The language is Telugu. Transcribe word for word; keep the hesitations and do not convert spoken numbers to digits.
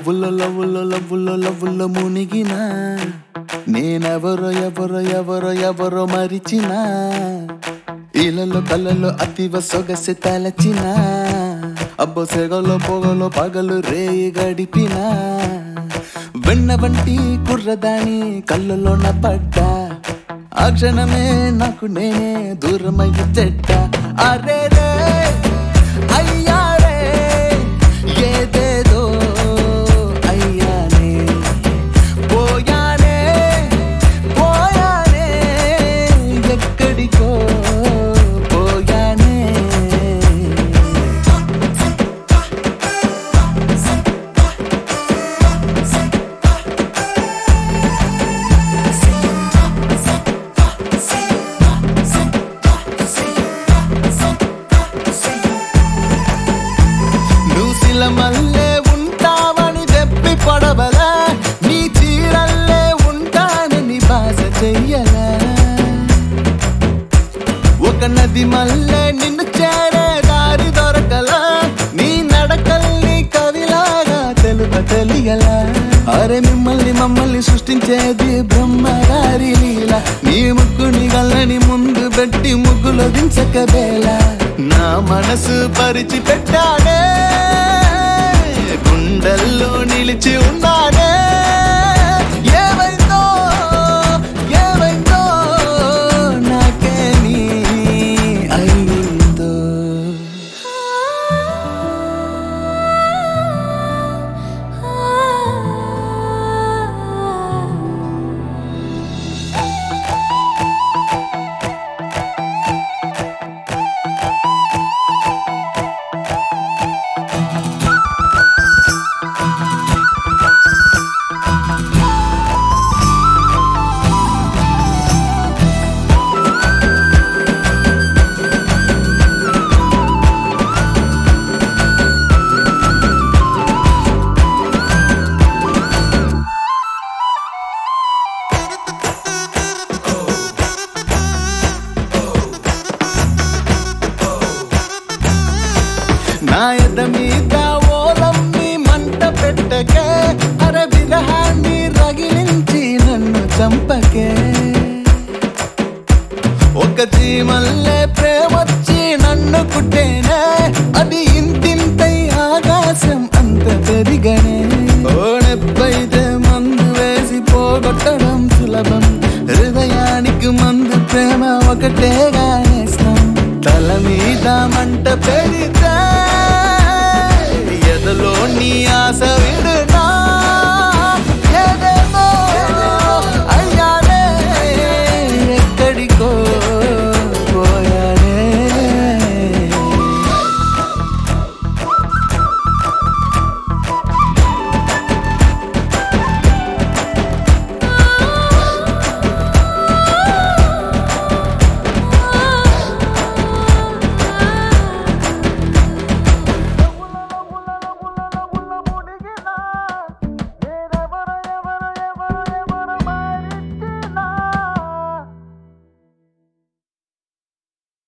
లవ్వుల్లో లవ్వుల్లో లవ్వుల్లో లవ్వుల్లో మునిగినా నేనెవరో ఎవరో ఎవరో ఎవరో మరిచినా ఇళ్ళలో కళ్ళలో అతివ సొగసి తలచినా అబ్బో సెగలో పొగలో పగలు రేయి గడిపినా వెన్న వంటి కుర్రదాని కళ్ళలోన పడ్డా ఆ క్షణమే నాకు నేనే దూరమయ్యి చెడ్డ అరే రే అయ్యారే ఏదేదో అయ్యానే పోయానే పోయానే ఎక్కడికో పోయానే మల్లే ఉంటావని చెప్పి పడవలా నీ చీరల్లే ఉంటానని బాధ చెయ్యలా ఒక నది మల్లే నిన్ను చేరే దారి దొరకలా నీ నడకల్ని కవిలాగా తెలుప తెలియలా అరే మిమ్మల్ని మమ్మల్ని సృష్టించేది బ్రహ్మగారి లీల నీ ముగ్గుని గల్లని ముందు పెట్టి ముగ్గులో దించకబేళ నా మనసు పరిచి పెట్టాడే గుండెల్లో నిలిచి ఉన్నాడే ఏమైందో ఏమైందో నాకేమీ అయిందో నా ఎద మీద ఓలమ్మి మంట పెట్టకే అరే విరహాన్ని రగిలించి నన్ను చంపకే ఒక జీమల్లే ప్రేమొచ్చి నన్ను కుట్టేనే అది ఇంతింతై ఆకాశం అంత పెరిగనే ఓడెప్పైతే మందు వేసి పోగొట్టడం సులభం హృదయానికి మందు ప్రేమ ఒకటేగా నేస్తాం తల మీద మంట పెరిగితే ఎదలో నీ ఆశ విడునా